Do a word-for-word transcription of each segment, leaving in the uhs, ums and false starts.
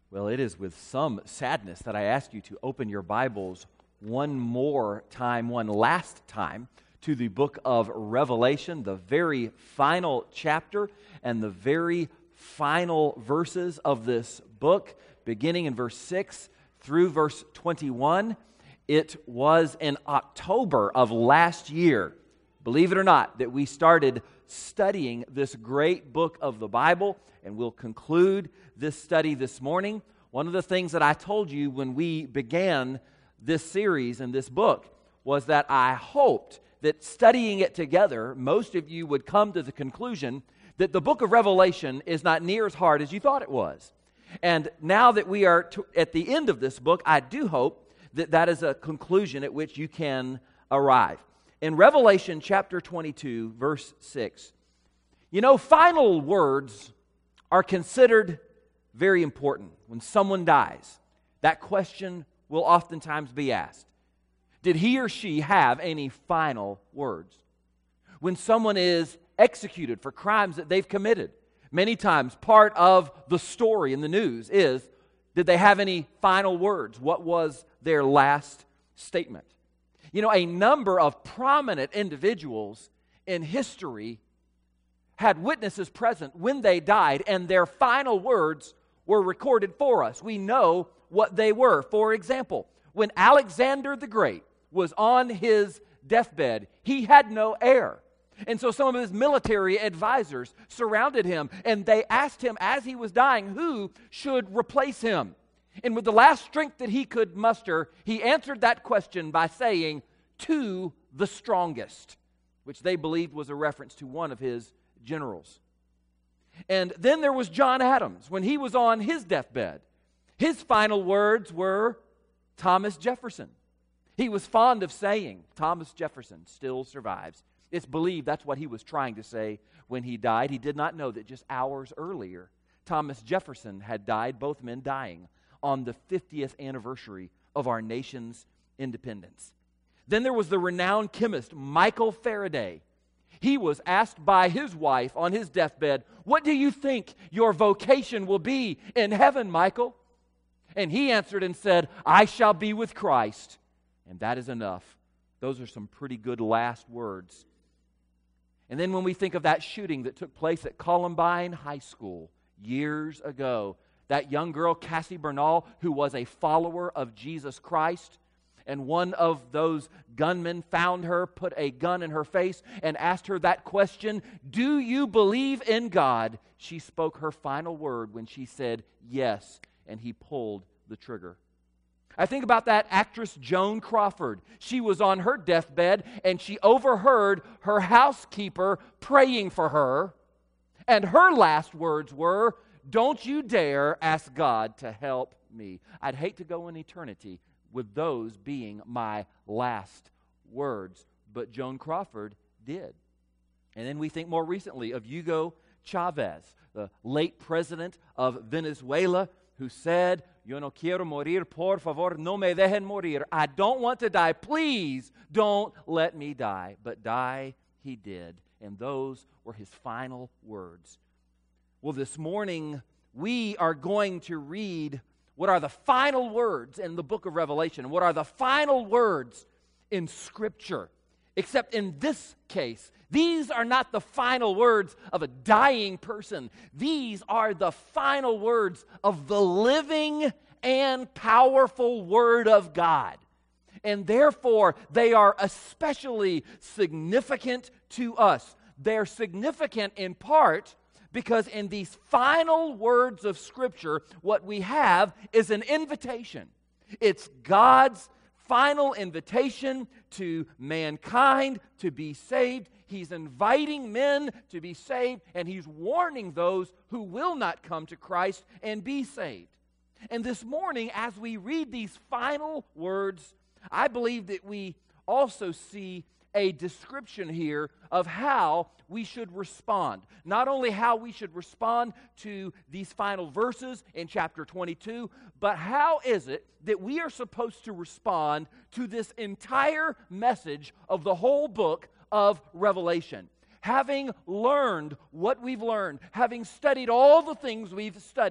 Well, it is with some sadness that I ask you to open your Bibles one more time, one last time, to the book of Revelation, the very final chapter and the very final verses of this book, beginning in verse six through verse twenty-one. It was in October of last year, believe it or not, that we started studying this great book of the Bible, and we'll conclude this study this morning. One of the things that I told you when we began this series and this book was that I hoped that studying it together, most of you would come to the conclusion that the book of Revelation is not near as hard as you thought it was. And now that we are to, at the end of this book, I do hope that that is a conclusion at which you can arrive. In Revelation chapter twenty-two, verse six, you know, final words are considered very important. When someone dies, that question will oftentimes be asked. Did he or she have any final words? When someone is executed for crimes that they've committed, many times part of the story in the news is, did they have any final words? What was their last statement? You know, a number of prominent individuals in history had witnesses present when they died, and their final words were recorded for us. We know what they were. For example, when Alexander the Great was on his deathbed, he had no heir. And so some of his military advisors surrounded him, and they asked him as he was dying who should replace him. And with the last strength that he could muster, he answered that question by saying, "To the strongest," which they believed was a reference to one of his generals. And then there was John Adams. When he was on his deathbed, his final words were Thomas Jefferson. He was fond of saying, Thomas Jefferson still survives. It's believed that's what he was trying to say when he died. He did not know that just hours earlier, Thomas Jefferson had died, both men dying on the fiftieth anniversary of our nation's independence. Then there was the renowned chemist Michael Faraday. He was asked by his wife on his deathbed, "What do you think your vocation will be in heaven, Michael?" And he answered and said, "I shall be with Christ." And that is enough. Those are some pretty good last words. And then when we think of that shooting that took place at Columbine High School years ago, that young girl, Cassie Bernal, who was a follower of Jesus Christ, and one of those gunmen found her, put a gun in her face, and asked her that question, "Do you believe in God?" She spoke her final word when she said, "Yes," and he pulled the trigger. I think about that actress Joan Crawford. She was on her deathbed, and she overheard her housekeeper praying for her, and her last words were, "Don't you dare ask God to help me." I'd hate to go in eternity with those being my last words, but Joan Crawford did. And then we think more recently of Hugo Chavez, the late president of Venezuela, who said, "Yo no quiero morir, por favor, no me dejen morir." I don't want to die. Please don't let me die. But die he did. And those were his final words. Well, this morning, we are going to read what are the final words in the book of Revelation. What are the final words in Scripture? Except in this case, these are not the final words of a dying person. These are the final words of the living and powerful Word of God. And therefore, they are especially significant to us. They're significant in part because in these final words of Scripture, what we have is an invitation. It's God's final invitation to mankind to be saved. He's inviting men to be saved, and He's warning those who will not come to Christ and be saved. And this morning, as we read these final words, I believe that we also see a description here of how we should respond. Not only how we should respond to these final verses in chapter twenty-two, but how is it that we are supposed to respond to this entire message of the whole book of Revelation. Having learned what we've learned, having studied all the things we've studied,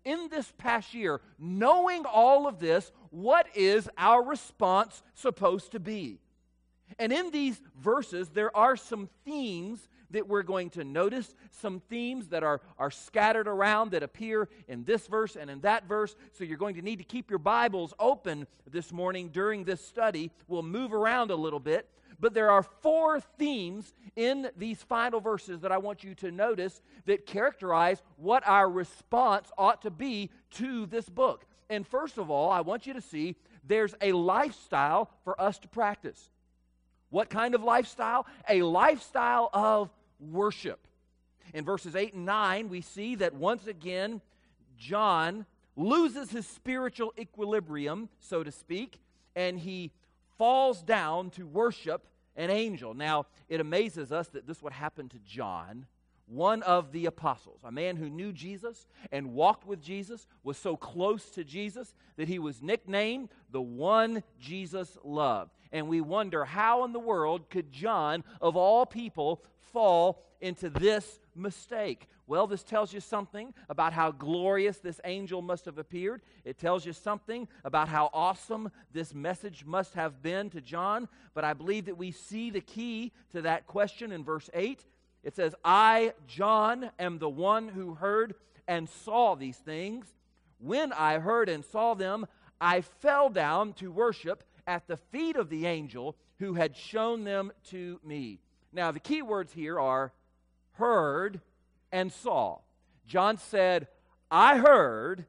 in this past year, knowing all of this, what is our response supposed to be? And in these verses, there are some themes that we're going to notice, some themes that are, are scattered around that appear in this verse and in that verse. So you're going to need to keep your Bibles open this morning during this study. We'll move around a little bit. But there are four themes in these final verses that I want you to notice that characterize what our response ought to be to this book. And first of all, I want you to see there's a lifestyle for us to practice. What kind of lifestyle? A lifestyle of worship. In verses eight and nine, we see that once again, John loses his spiritual equilibrium, so to speak, and he falls down to worship an angel. Now, it amazes us that this would happen to John, one of the apostles, a man who knew Jesus and walked with Jesus, was so close to Jesus that he was nicknamed the one Jesus loved. And we wonder, how in the world could John, of all people, fall into this mistake? Well, this tells you something about how glorious this angel must have appeared. It tells you something about how awesome this message must have been to John. But I believe that we see the key to that question in verse eight. It says, I, John, am the one who heard and saw these things. When I heard and saw them, I fell down to worship at the feet of the angel who had shown them to me. Now, the key words here are heard and saw. John said, I heard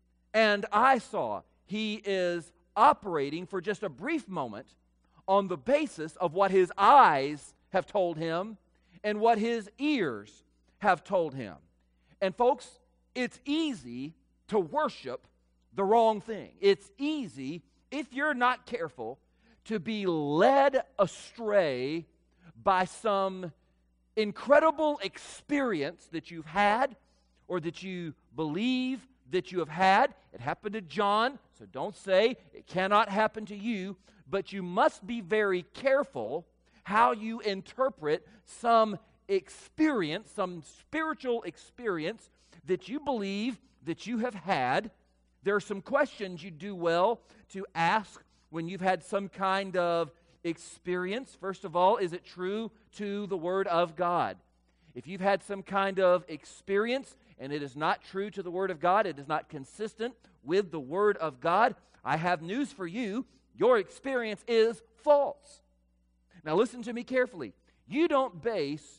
and I saw. He is operating for just a brief moment on the basis of what his eyes have told him and what his ears have told him. And folks, it's easy to worship the wrong thing. It's easy, if you're not careful, to be led astray by some incredible experience that you've had or that you believe that you have had. It happened to John, so don't say it cannot happen to you, but you must be very careful how you interpret some experience, some spiritual experience that you believe that you have had. There are some questions you do well to ask when you've had some kind of experience. First of all, is it true to the Word of God? If you've had some kind of experience and it is not true to the Word of God, it is not consistent with the Word of God, I have news for you. Your experience is false. Now listen to me carefully. You don't base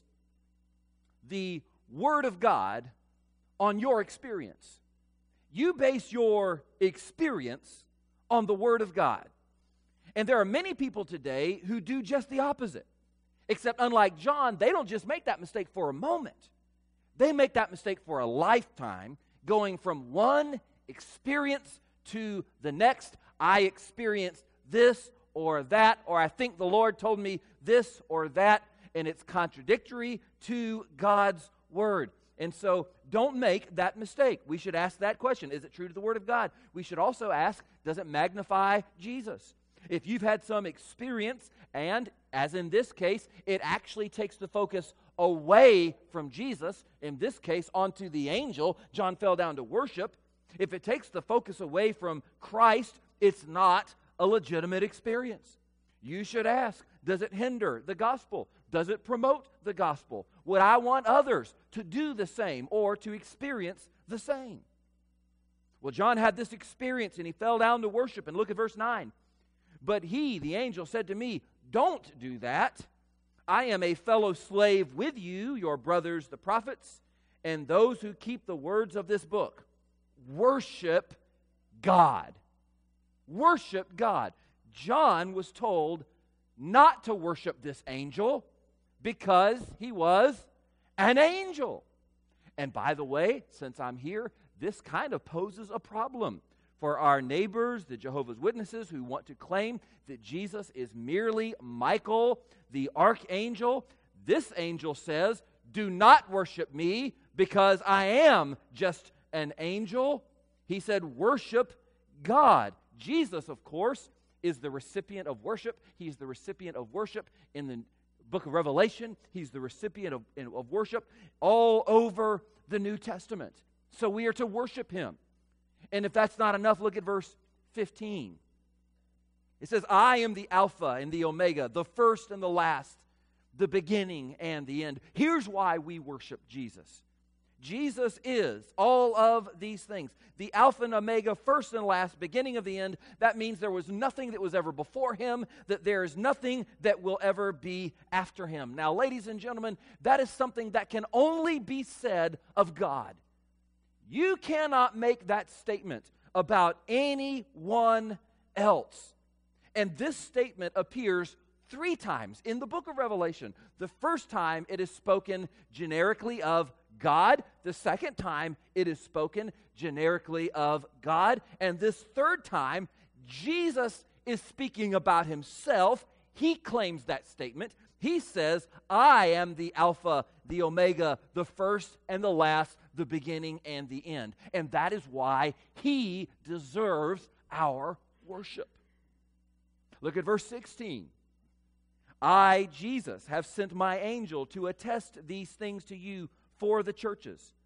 the Word of God on your experience. You base your experience on the Word of God. And there are many people today who do just the opposite. Except unlike John, they don't just make that mistake for a moment. They make that mistake for a lifetime, going from one experience to the next. I experienced this or that, or I think the Lord told me this or that, and it's contradictory to God's Word. And so don't make that mistake. We should ask that question. Is it true to the Word of God? We should also ask, does it magnify Jesus? If you've had some experience, and as in this case, it actually takes the focus away from Jesus, in this case, onto the angel, John fell down to worship. If it takes the focus away from Christ, it's not a legitimate experience. You should ask, does it hinder the gospel? Does it promote the gospel? Would I want others to do the same or to experience the same? Well, John had this experience and he fell down to worship. And look at verse nine. But he, the angel, said to me, don't do that. I am a fellow slave with you, your brothers, the prophets, and those who keep the words of this book. Worship God. Worship God. John was told not to worship this angel because he was an angel. And by the way, since I'm here, this kind of poses a problem for our neighbors, the Jehovah's Witnesses, who want to claim that Jesus is merely Michael, the archangel. This angel says, do not worship me because I am just an angel. He said, worship God. Jesus, of course, is the recipient of worship. He's the recipient of worship in the book of Revelation. He's the recipient of, of worship all over the New Testament. So we are to worship him. And if that's not enough, look at verse fifteen. It says, I am the Alpha and the Omega, the first and the last, the beginning and the end. Here's why we worship Jesus. Jesus is all of these things. The Alpha and Omega, first and last, beginning of the end. That means there was nothing that was ever before him, that there is nothing that will ever be after him. Now, ladies and gentlemen, that is something that can only be said of God. You cannot make that statement about anyone else. And this statement appears three times in the book of Revelation. The first time it is spoken generically of God. The second time it is spoken generically of God. And this third time, Jesus is speaking about himself. He claims that statement. He says, I am the Alpha, the Omega, the first and the last, the beginning and the end. And that is why he deserves our worship. Look at verse sixteen. I, Jesus, have sent my angel to attest these things to you for the churches.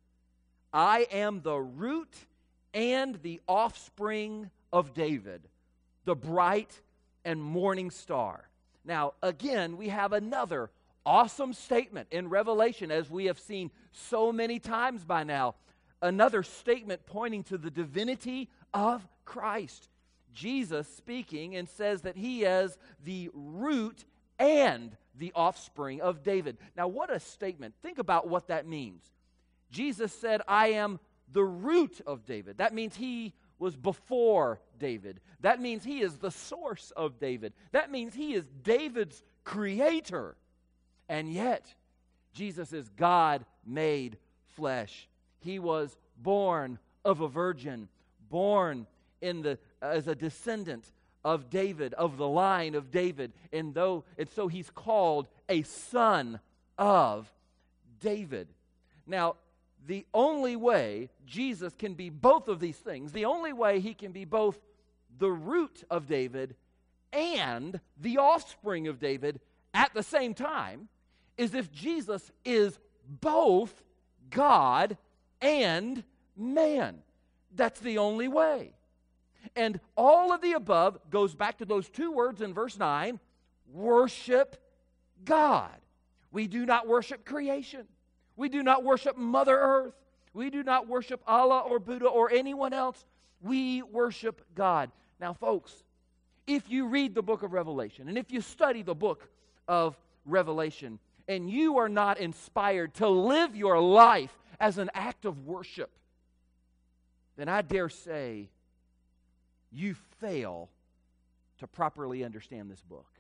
I am the root and the offspring of David, the bright and morning star. Now, again, we have another awesome statement in Revelation, as we have seen so many times by now. Another statement pointing to the divinity of Christ. Jesus speaking and says that he is the root and the offspring of David. Now, what a statement. Think about what that means. Jesus said, I am the root of David. That means he was before David. That means he is the source of David. That means he is David's creator. And yet, Jesus is God made flesh. He was born of a virgin, born in the as a descendant of David, of the line of David, and though and so he's called a son of David. Now, the only way Jesus can be both of these things, the only way he can be both the root of David and the offspring of David at the same time, is if Jesus is both God and man. That's the only way. And all of the above goes back to those two words in verse nine, worship God. We do not worship creation. We do not worship Mother Earth. We do not worship Allah or Buddha or anyone else. We worship God. Now, folks, if you read the book of Revelation, and if you study the book of Revelation, and you are not inspired to live your life as an act of worship, then I dare say you fail to properly understand this book.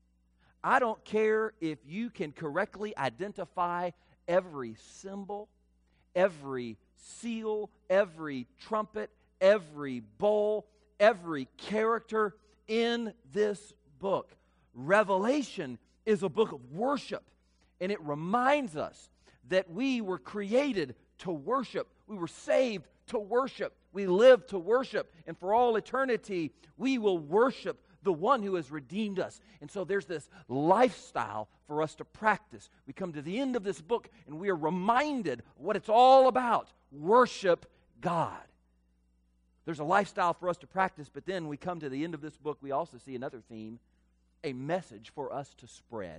I don't care if you can correctly identify every symbol, every seal, every trumpet, every bowl, every character in this book. Revelation is a book of worship, and it reminds us that we were created to worship. We were saved to worship. We live to worship. And for all eternity, we will worship the one who has redeemed us. And so there's this lifestyle for us to practice. We come to the end of this book, and we are reminded what it's all about. Worship God. There's a lifestyle for us to practice, but then we come to the end of this book, we also see another theme, a message for us to spread.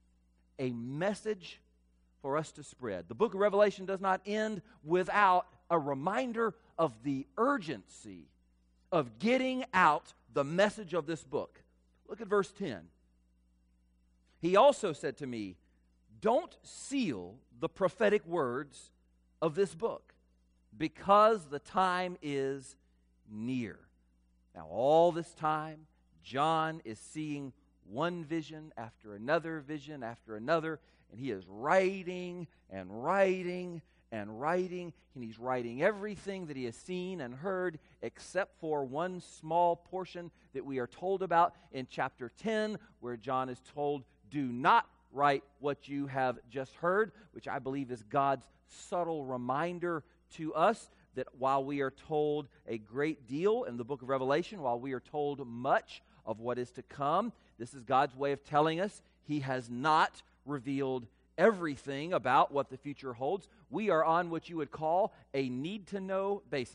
A message for us to spread. The book of Revelation does not end without a reminder of the urgency of getting out the message of this book. Look at verse ten. He also said to me, don't seal the prophetic words of this book, because the time is near. Now, all this time, John is seeing one vision after another vision after another, and he is writing and writing and writing, and he's writing everything that he has seen and heard except for one small portion that we are told about in chapter ten, where John is told, do not write what you have just heard, which I believe is God's subtle reminder to us that while we are told a great deal in the book of Revelation, while we are told much of what is to come, this is God's way of telling us he has not revealed everything about what the future holds. We are on what you would call a need-to-know basis.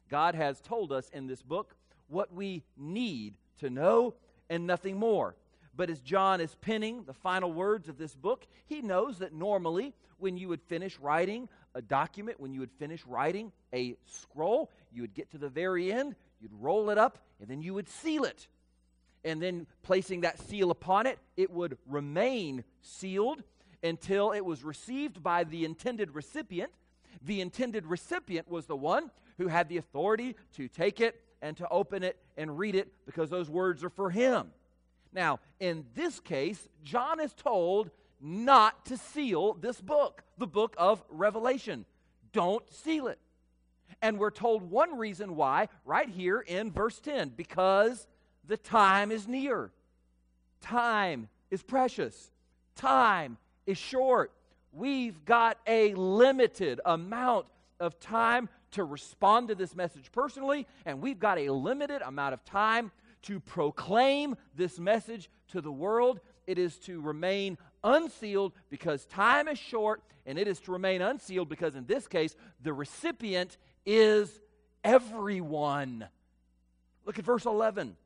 God has told us in this book what we need to know and nothing more. But as John is penning the final words of this book, he knows that normally when you would finish writing a document, when you would finish writing a scroll, you would get to the very end, you'd roll it up, and then you would seal it. And then placing that seal upon it, it would remain sealed until it was received by the intended recipient. The intended recipient was the one who had the authority to take it and to open it and read it, because those words are for him. Now, in this case, John is told not to seal this book, the book of Revelation. Don't seal it. And we're told one reason why right here in verse ten, because the time is near. Time is precious. Time is short. We've got a limited amount of time to respond to this message personally, and we've got a limited amount of time to proclaim this message to the world. It is to remain unsealed because time is short, and it is to remain unsealed because in this case, the recipient is everyone. Look at verse eleven.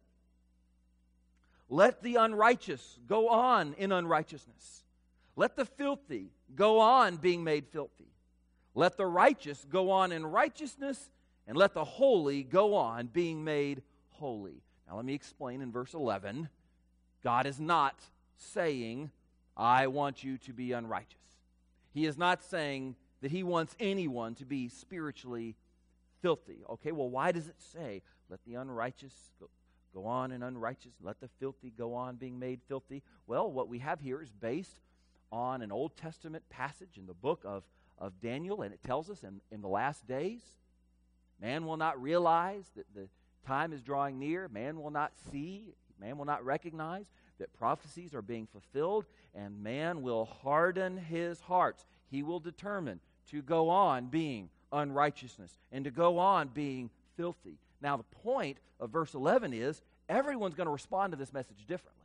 Let the unrighteous go on in unrighteousness. Let the filthy go on being made filthy. Let the righteous go on in righteousness, and let the holy go on being made holy. Now let me explain in verse eleven. God is not saying, I want you to be unrighteous. He is not saying that he wants anyone to be spiritually filthy. Okay, well, why does it say, let the unrighteous go, go on in unrighteous, let the filthy go on being made filthy? Well, what we have here is based on an Old Testament passage in the book of, of Daniel, and it tells us in, in the last days, man will not realize that the time is drawing near. Man will not see, man will not recognize that prophecies are being fulfilled, and man will harden his hearts. He will determine to go on being unrighteousness and to go on being filthy. Now, the point of verse eleven is everyone's going to respond to this message differently.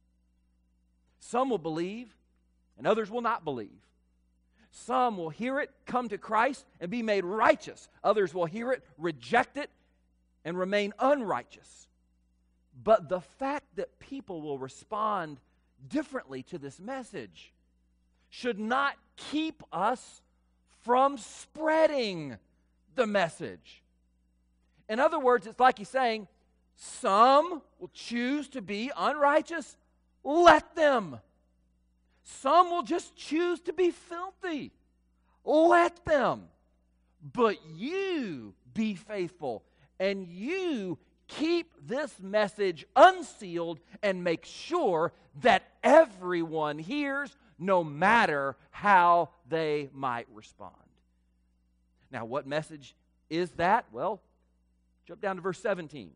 Some will believe, and others will not believe. Some will hear it, come to Christ, and be made righteous. Others will hear it, reject it, and remain unrighteous. But the fact that people will respond differently to this message should not keep us from spreading the message. In other words, it's like he's saying, some will choose to be unrighteous. Let them. Some will just choose to be filthy. Let them. But you be faithful, and you keep this message unsealed and make sure that everyone hears, no matter how they might respond. Now, what message is that? Well, jump down to verse seventeen.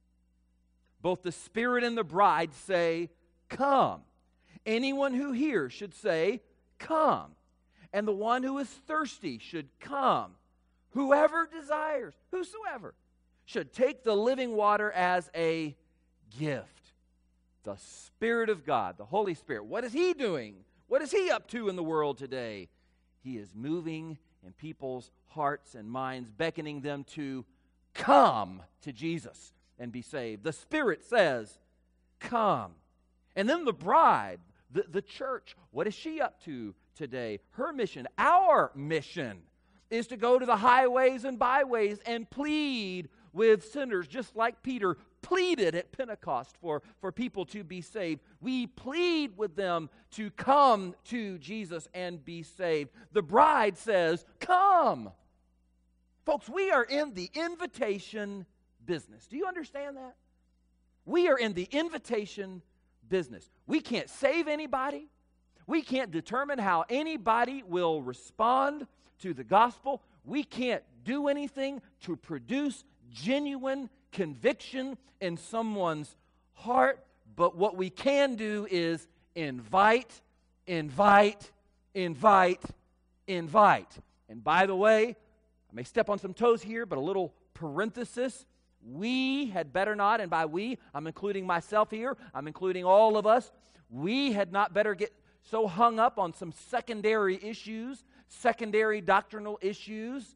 Both the Spirit and the bride say, come. Anyone who hears should say, come. And the one who is thirsty should come. Whoever desires, whosoever, should take the living water as a gift. The Spirit of God, the Holy Spirit, what is He doing? What is He up to in the world today? He is moving in people's hearts and minds, beckoning them to come to Jesus and be saved. The Spirit says, come. And then the bride, the, the church, what is she up to today? Her mission, our mission, is to go to the highways and byways and plead with sinners, just like Peter pleaded at Pentecost for, for people to be saved. We plead with them to come to Jesus and be saved. The bride says, come. Folks, we are in the invitation business. Do you understand that? We are in the invitation business. We can't save anybody. We can't determine how anybody will respond to the gospel. We can't do anything to produce genuine conviction in someone's heart, but what we can do is invite, invite, invite, invite. And by the way, I may step on some toes here, but a little parenthesis, we had better not, and by we, I'm including myself here, I'm including all of us, we had not better get so hung up on some secondary issues, secondary doctrinal issues.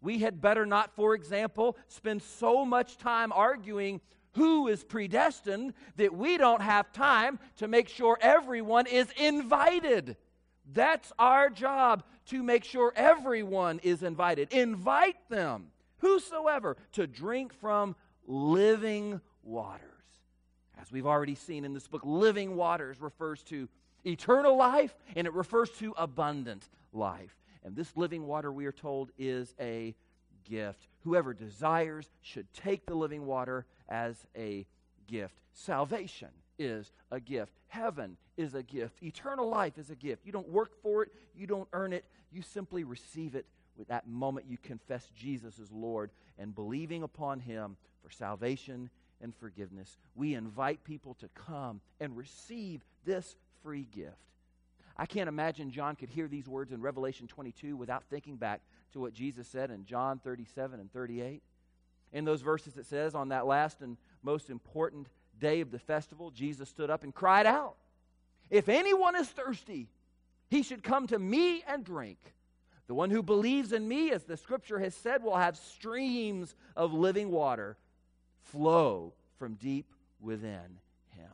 We had better not, for example, spend so much time arguing who is predestined that we don't have time to make sure everyone is invited. That's our job, to make sure everyone is invited. Invite them, whosoever, to drink from living waters. As we've already seen in this book, living waters refers to eternal life, and it refers to abundant life. And this living water, we are told, is a gift. Whoever desires should take the living water as a gift. Salvation is a gift. Heaven is a gift. Eternal life is a gift. You don't work for it. You don't earn it. You simply receive it with that moment you confess Jesus as Lord and believing upon Him for salvation and forgiveness. We invite people to come and receive this free gift. I can't imagine John could hear these words in Revelation twenty-two without thinking back to what Jesus said in John thirty-seven and thirty-eight. In those verses it says, on that last and most important day of the festival, Jesus stood up and cried out, "If anyone is thirsty, he should come to me and drink. The one who believes in me, as the Scripture has said, will have streams of living water flow from deep within him."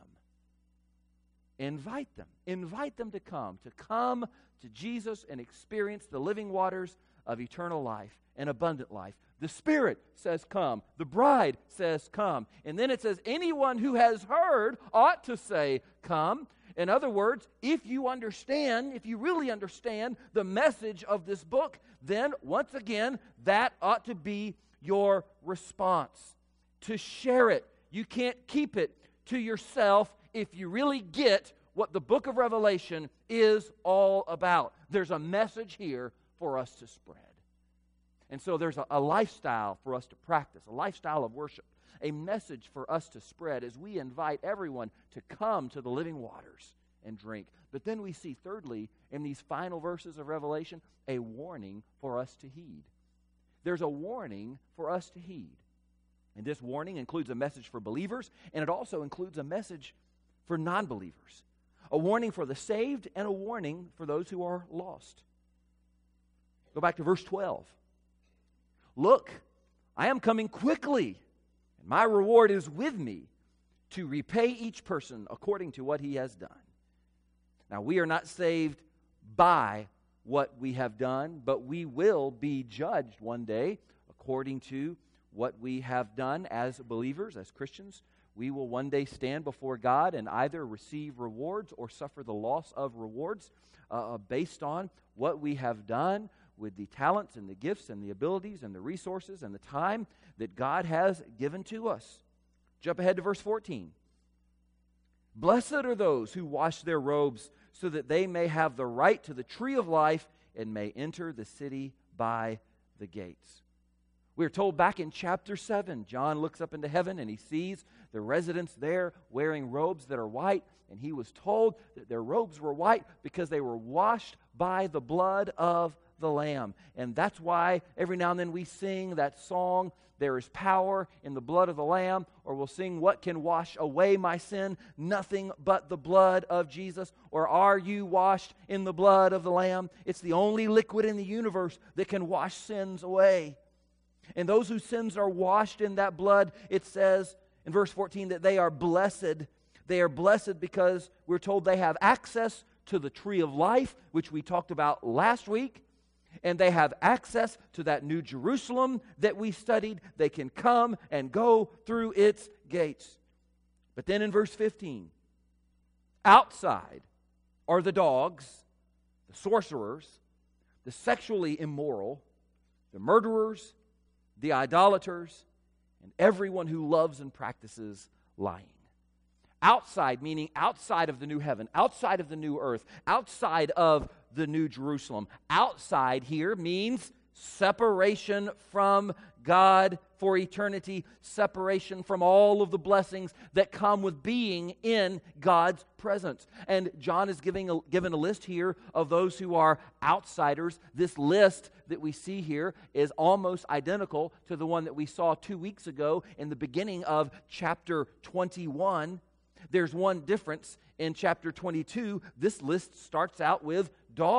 Invite them. Invite them to come, to come to Jesus and experience the living waters of eternal life and abundant life. The Spirit says come. The bride says come. And then it says anyone who has heard ought to say come. In other words, if you understand, if you really understand the message of this book, then once again, that ought to be your response. To share it. You can't keep it to yourself if you really get what the book of Revelation is all about. There's a message here for us to spread. And so there's a, a lifestyle for us to practice, a lifestyle of worship, a message for us to spread as we invite everyone to come to the living waters and drink. But then we see, thirdly, in these final verses of Revelation, a warning for us to heed. There's a warning for us to heed. And this warning includes a message for believers, and it also includes a message for non-believers. A warning for the saved and a warning for those who are lost. Go back to verse twelve. "Look, I am coming quickly, and my reward is with me to repay each person according to what he has done." Now, we are not saved by what we have done, but we will be judged one day according to what we have done as believers, as Christians. We will one day stand before God and either receive rewards or suffer the loss of rewards uh, based on what we have done with the talents and the gifts and the abilities and the resources and the time that God has given to us. Jump ahead to verse fourteen. "Blessed are those who wash their robes so that they may have the right to the tree of life and may enter the city by the gates." We are told back in chapter seven, John looks up into heaven and he sees the residents there wearing robes that are white, and he was told that their robes were white because they were washed by the blood of the Lamb. And that's why every now and then we sing that song, "There is power in the blood of the Lamb," or we'll sing, "What can wash away my sin? Nothing but the blood of Jesus." Or, "Are you washed in the blood of the Lamb?" It's the only liquid in the universe that can wash sins away. And those whose sins are washed in that blood, it says in verse fourteen that they are blessed. They are blessed because we're told they have access to the tree of life, which we talked about last week. And they have access to that New Jerusalem that we studied. They can come and go through its gates. But then in verse fifteen, outside are the dogs, the sorcerers, the sexually immoral, the murderers, the idolaters, and everyone who loves and practices lying. Outside, meaning outside of the new heaven, outside of the new earth, outside of the new Jerusalem. Outside here means separation from God for eternity, separation from all of the blessings that come with being in God's presence. And John is giving a, given a list here of those who are outsiders. This list that we see here is almost identical to the one that we saw two weeks ago in the beginning of chapter twenty-one. There's one difference. In chapter twenty-two, this list starts out with dogs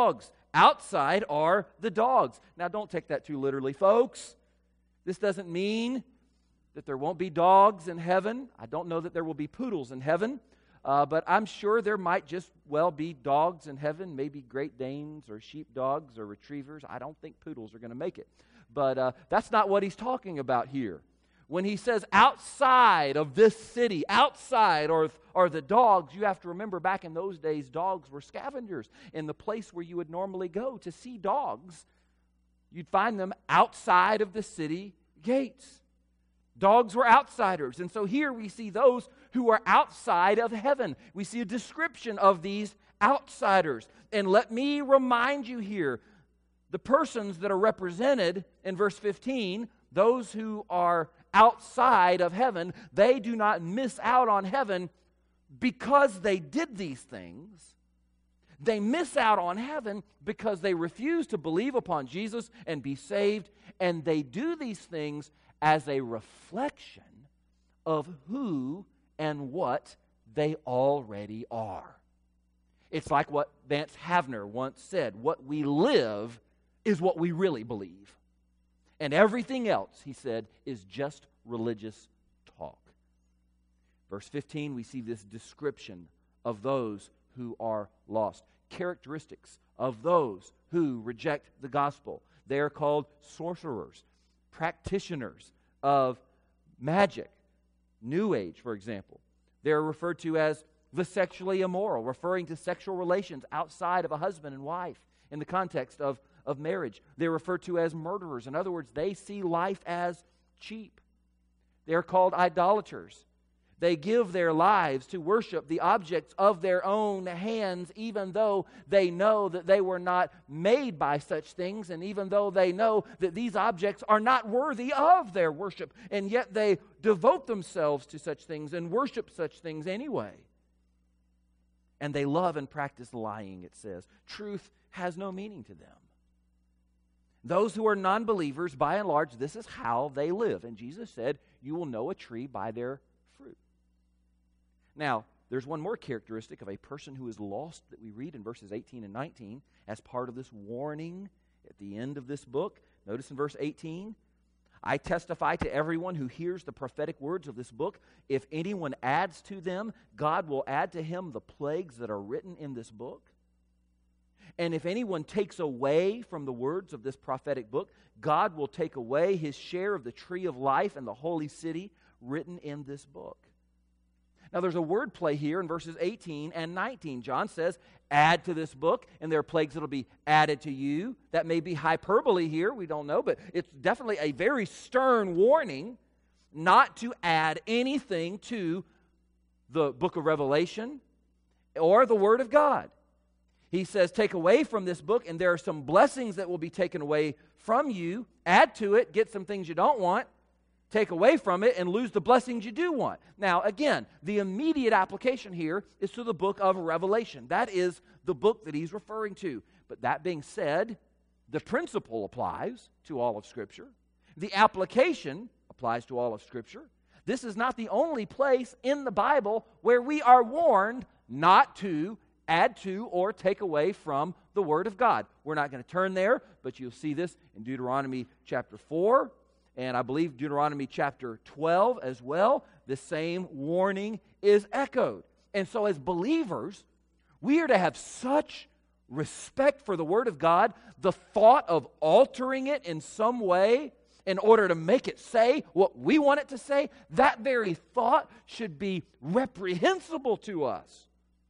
Outside are the dogs. Now, don't take that too literally, folks. This doesn't mean that there won't be dogs in heaven. I don't know that there will be poodles in heaven, uh, but I'm sure there might just well be dogs in heaven, maybe Great Danes or sheepdogs or retrievers. I don't think poodles are going to make it. But uh, that's not what he's talking about here. When he says outside of this city, outside are, are the dogs, you have to remember back in those days, dogs were scavengers. In the place where you would normally go to see dogs, you'd find them outside of the city gates. Dogs were outsiders. And so here we see those who are outside of heaven. We see a description of these outsiders. And let me remind you here, the persons that are represented in verse fifteen, those who are outside of heaven, they do not miss out on heaven because they did these things. They miss out on heaven because they refuse to believe upon Jesus and be saved, and they do these things as a reflection of who and what they already are. It's like what Vance Havner once said, what we live is what we really believe. And everything else, he said, is just religious talk. Verse fifteen, we see this description of those who are lost. Characteristics of those who reject the gospel. They are called sorcerers, practitioners of magic, New Age, for example. They're referred to as the sexually immoral, referring to sexual relations outside of a husband and wife in the context of of marriage. They're referred to as murderers. In other words, they see life as cheap. They're called idolaters. They give their lives to worship the objects of their own hands, even though they know that they were not made by such things, and even though they know that these objects are not worthy of their worship, and yet they devote themselves to such things and worship such things anyway. And they love and practice lying, it says. Truth has no meaning to them. Those who are non-believers, by and large, this is how they live. And Jesus said, you will know a tree by their fruit. Now, there's one more characteristic of a person who is lost that we read in verses eighteen and nineteen as part of this warning at the end of this book. Notice in verse eighteen, I testify to everyone who hears the prophetic words of this book. If anyone adds to them, God will add to him the plagues that are written in this book. And if anyone takes away from the words of this prophetic book, God will take away his share of the tree of life and the holy city written in this book. Now there's a word play here in verses eighteen and nineteen. John says, add to this book, and there are plagues that will be added to you. That may be hyperbole here, we don't know, but it's definitely a very stern warning not to add anything to the book of Revelation or the Word of God. He says, take away from this book, and there are some blessings that will be taken away from you. Add to it, get some things you don't want, take away from it, and lose the blessings you do want. Now, again, the immediate application here is to the book of Revelation. That is the book that he's referring to. But that being said, the principle applies to all of Scripture. The application applies to all of Scripture. This is not the only place in the Bible where we are warned not to add to or take away from the Word of God. We're not going to turn there, but you'll see this in Deuteronomy chapter four, and I believe Deuteronomy chapter twelve as well. The same warning is echoed. And so as believers, we are to have such respect for the Word of God, the thought of altering it in some way in order to make it say what we want it to say, that very thought should be reprehensible to us.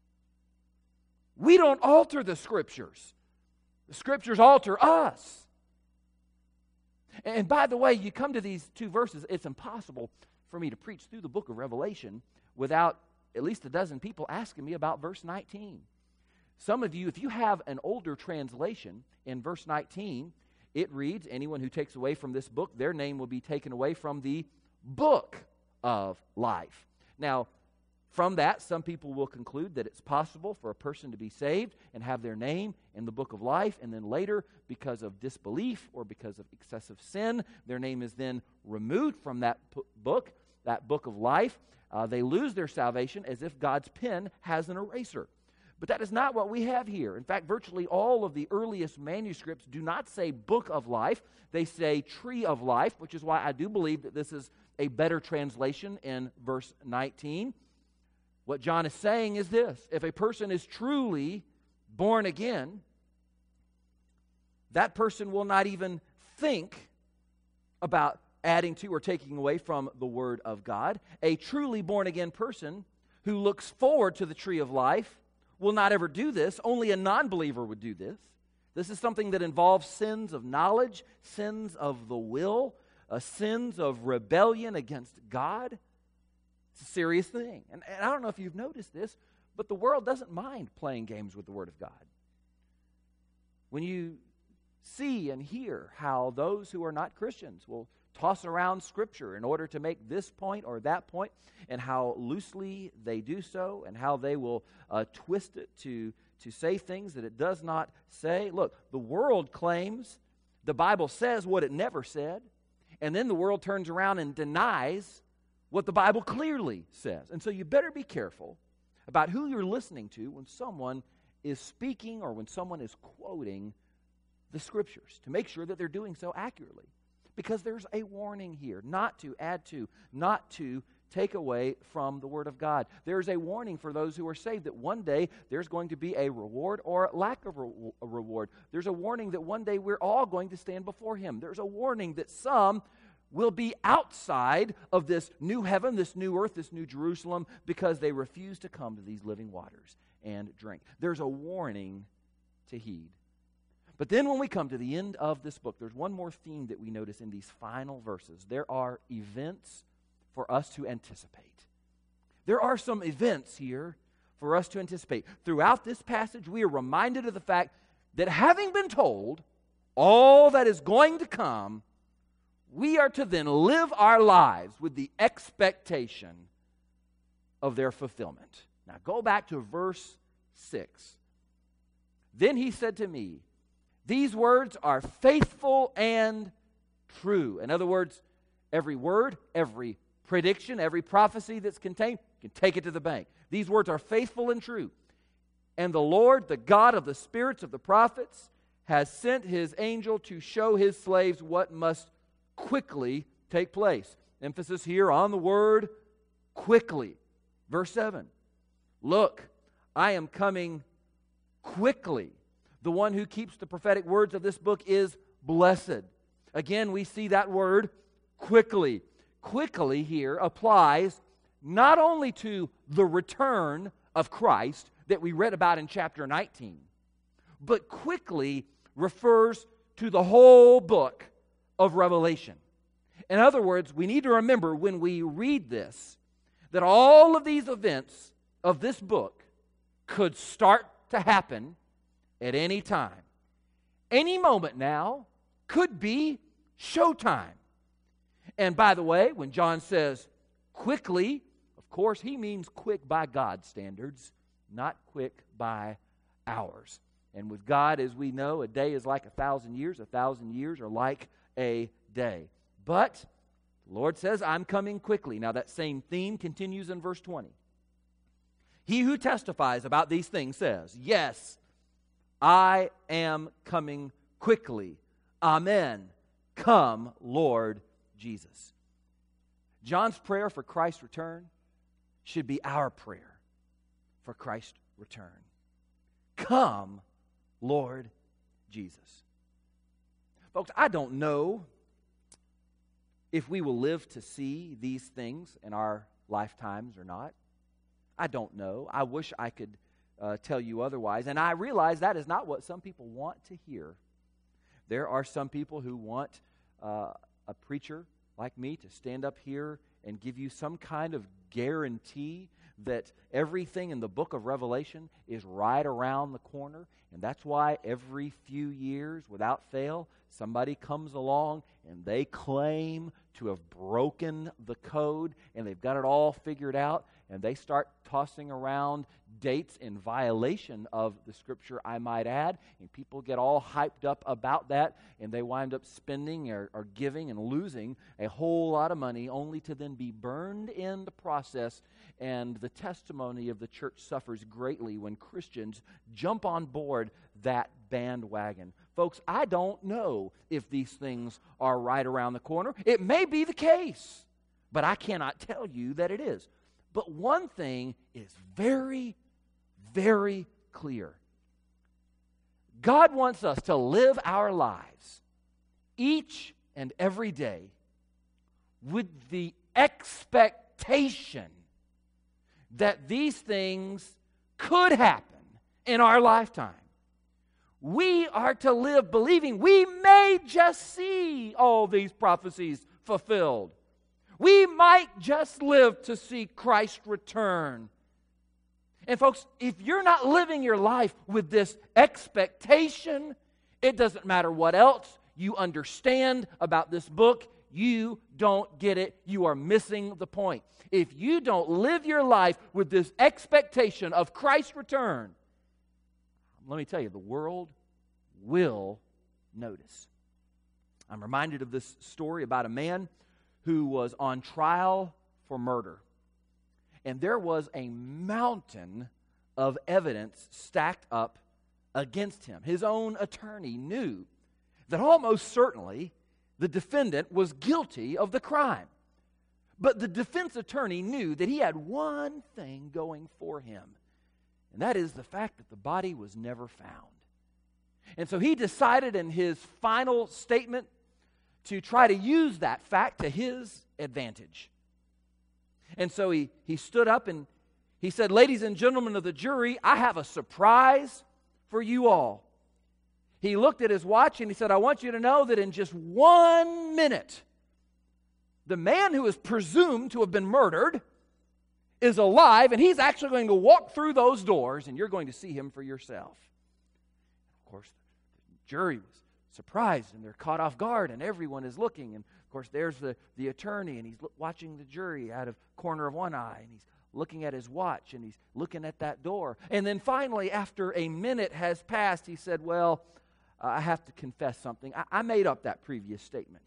We don't alter the Scriptures. The Scriptures alter us. And by the way, you come to these two verses, it's impossible for me to preach through the book of Revelation without at least a dozen people asking me about verse nineteen. Some of you, if you have an older translation, in verse nineteen, it reads, anyone who takes away from this book, their name will be taken away from the book of life. Now, from that, some people will conclude that it's possible for a person to be saved and have their name in the book of life, and then later, because of disbelief or because of excessive sin, their name is then removed from that p- book, that book of life. Uh, they lose their salvation as if God's pen has an eraser. But that is not what we have here. In fact, virtually all of the earliest manuscripts do not say book of life. They say tree of life, which is why I do believe that this is a better translation in verse nineteen. What John is saying is this: if a person is truly born again, that person will not even think about adding to or taking away from the Word of God. A truly born again person who looks forward to the tree of life will not ever do this. Only a non-believer would do this. This is something that involves sins of knowledge, sins of the will, uh, sins of rebellion against God. It's a serious thing. And, and I don't know if you've noticed this, but the world doesn't mind playing games with the Word of God. When you see and hear how those who are not Christians will toss around Scripture in order to make this point or that point, and how loosely they do so, and how they will uh, twist it to, to say things that it does not say. Look, the world claims the Bible says what it never said, and then the world turns around and denies what the Bible clearly says. And so you better be careful about who you're listening to when someone is speaking or when someone is quoting the Scriptures, to make sure that they're doing so accurately. Because there's a warning here, not to add to, not to take away from the Word of God. There's a warning for those who are saved that one day there's going to be a reward or lack of re- a reward. There's a warning that one day we're all going to stand before Him. There's a warning that some will be outside of this new heaven, this new earth, this new Jerusalem, because they refuse to come to these living waters and drink. There's a warning to heed. But then when we come to the end of this book, there's one more theme that we notice in these final verses. There are events for us to anticipate. There are some events here for us to anticipate. Throughout this passage, we are reminded of the fact that having been told all that is going to come, we are to then live our lives with the expectation of their fulfillment. Now go back to verse six. Then he said to me, "These words are faithful and true." In other words, every word, every prediction, every prophecy that's contained, you can take it to the bank. These words are faithful and true. "And the Lord, the God of the spirits of the prophets, has sent His angel to show His slaves what must quickly take place." Emphasis here on the word quickly. Verse seven. "Look, I am coming quickly. The one who keeps the prophetic words of this book is blessed." Again, we see that word quickly. Quickly here applies not only to the return of Christ that we read about in chapter nineteen, but quickly refers to the whole book of Revelation. In other words, we need to remember when we read this that all of these events of this book could start to happen at any time. Any moment now could be showtime. And by the way, when John says quickly, of course he means quick by God's standards, not quick by ours. And with God, as we know, a day is like a thousand years. A thousand years are like a day. But the Lord says, "I'm coming quickly." Now that same theme continues in verse twenty. "He who testifies about these things says, 'Yes, I am coming quickly. Amen. Come, Lord Jesus.'" John's prayer for Christ's return should be our prayer for Christ's return. Come, Lord Jesus. Folks, I don't know if we will live to see these things in our lifetimes or not. I don't know. I wish I could uh, tell you otherwise. And I realize that is not what some people want to hear. There are some people who want uh, a preacher like me to stand up here and give you some kind of guarantee that everything in the book of Revelation is right around the corner. And that's why every few years, without fail, somebody comes along and they claim to have broken the code and they've got it all figured out, and they start tossing around dates in violation of the Scripture, I might add, and people get all hyped up about that, and they wind up spending or, or giving and losing a whole lot of money only to then be burned in the process, and the testimony of the church suffers greatly when Christians jump on board that bandwagon. Folks, I don't know if these things are right around the corner. It may be the case, but I cannot tell you that it is. But one thing is very, very clear. God wants us to live our lives each and every day with the expectation that these things could happen in our lifetime. We are to live believing we may just see all these prophecies fulfilled. We might just live to see Christ return. And folks, if you're not living your life with this expectation, it doesn't matter what else you understand about this book, you don't get it. You are missing the point. If you don't live your life with this expectation of Christ's return, let me tell you, the world will notice. I'm reminded of this story about a man who was on trial for murder. And there was a mountain of evidence stacked up against him. His own attorney knew that almost certainly the defendant was guilty of the crime. But the defense attorney knew that he had one thing going for him, and that is the fact that the body was never found. And so he decided in his final statement to try to use that fact to his advantage. And so he, he stood up and he said, "Ladies and gentlemen of the jury, I have a surprise for you all." He looked at his watch and he said, "I want you to know that in just one minute, the man who is presumed to have been murdered is alive, and he's actually going to walk through those doors, and you're going to see him for yourself." Of course, the jury was surprised, and they're caught off guard, and everyone is looking. And of course, there's the, the attorney, and he's lo- watching the jury out of corner of one eye, and he's looking at his watch, and he's looking at that door. And then finally, after a minute has passed, he said, "Well, uh, I have to confess something. I, I made up that previous statement.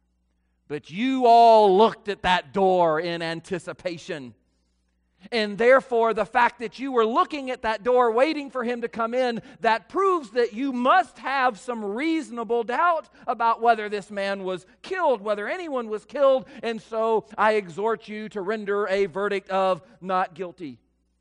But you all looked at that door in anticipation. And therefore, the fact that you were looking at that door waiting for him to come in, that proves that you must have some reasonable doubt about whether this man was killed, whether anyone was killed, and so I exhort you to render a verdict of not guilty."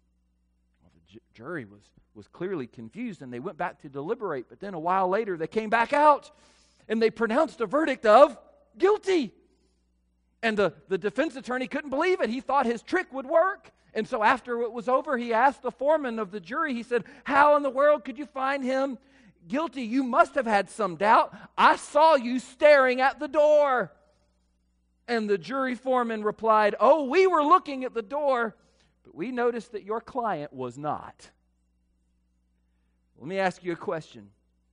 Well, the ju- jury was, was clearly confused, and they went back to deliberate, but then a while later they came back out, and they pronounced a verdict of guilty. And the, the defense attorney couldn't believe it. He thought his trick would work. And so after it was over, he asked the foreman of the jury, he said, "How in the world could you find him guilty? You must have had some doubt. I saw you staring at the door." And the jury foreman replied, "Oh, we were looking at the door, but we noticed that your client was not." Let me ask you a question.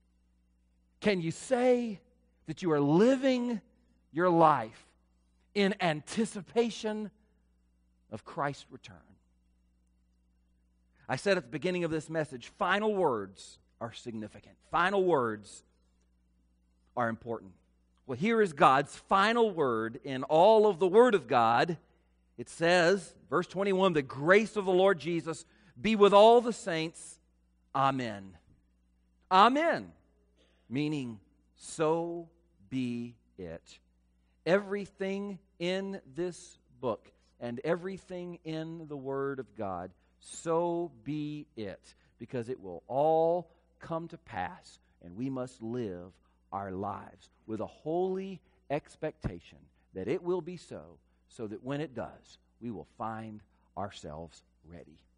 Can you say that you are living your life in anticipation of Christ's return? I said at the beginning of this message, final words are significant. Final words are important. Well, here is God's final word in all of the Word of God. It says, verse twenty-one, "The grace of the Lord Jesus be with all the saints. Amen." Amen. Meaning, so be it. Everything in this book and everything in the Word of God, so be it, because it will all come to pass, and we must live our lives with a holy expectation that it will be so, so that when it does, we will find ourselves ready.